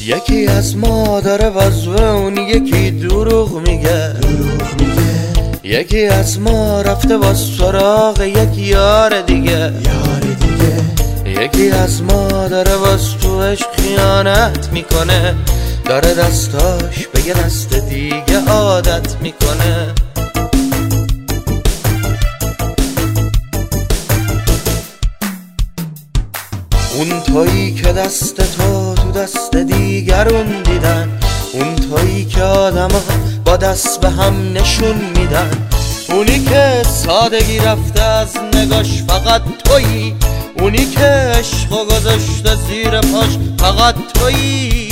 یکی از ما داره وظیفه اون یکی دروغ میگه. یکی از ما رفته با سراغ یک یار دیگه. یکی از ما داره باز تو عشق خیانت میکنه، داره دستاش به یه دست دیگه عادت میکنه. اون تویی که دست تو دست دیگرون دیدن، اون تویی که آدم ها با دست به هم نشون میدن، اونی که سادگی رفته از نگاش فقط تویی، اونی که عشقو گذاشته زیر پاش فقط تویی.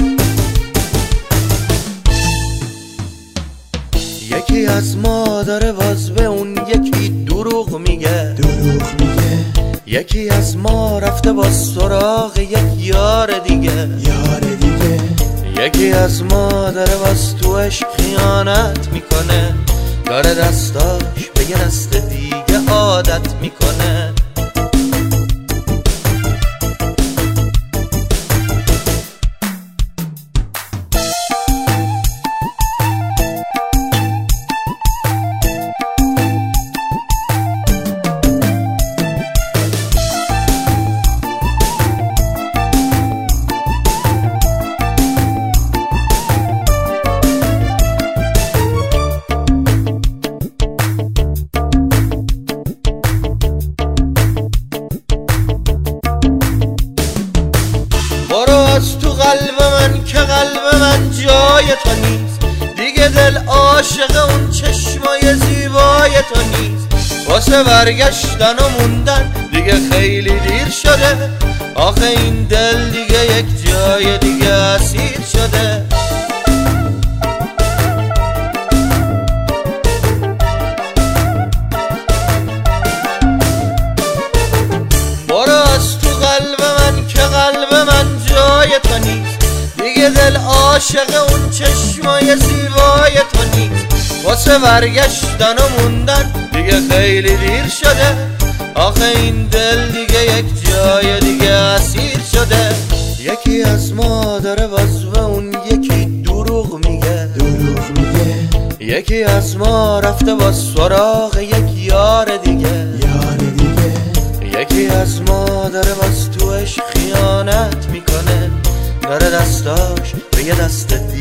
یکی از ما داره باز به اون یکی دروغ میگه. یکی از ما رفته با سراغ یک یار دیگه. یکی از ما داره باز تو عشق خیانت میکنه، داره دستاش به یه دست دیگه عادت میکنه. برو از تو قلب من که قلب من جای تو نیست دیگه، دل عاشق اون چشمای زیبای تو نیست. واسه برگشتن و موندن دیگه خیلی دیر شده، آخه این دل دیگه یک جای دیگه اسیر شده. برو از تو قلب من که قلب من جای تو نیست دیگه، دل عاشق اون چشمای زیبای تو نیست. واسه برگشتن و موندن دیگه خیلی دیر شده، آخه این دل دیگه یک جای دیگه اسیر شده. یکی از ما داره باز به اون یکی دروغ میگه. یکی از ما رفته با سراغ یک یار دیگه. یکی از ما داره باز تو عشق خیانت میکنه، داره دستاش به یه دست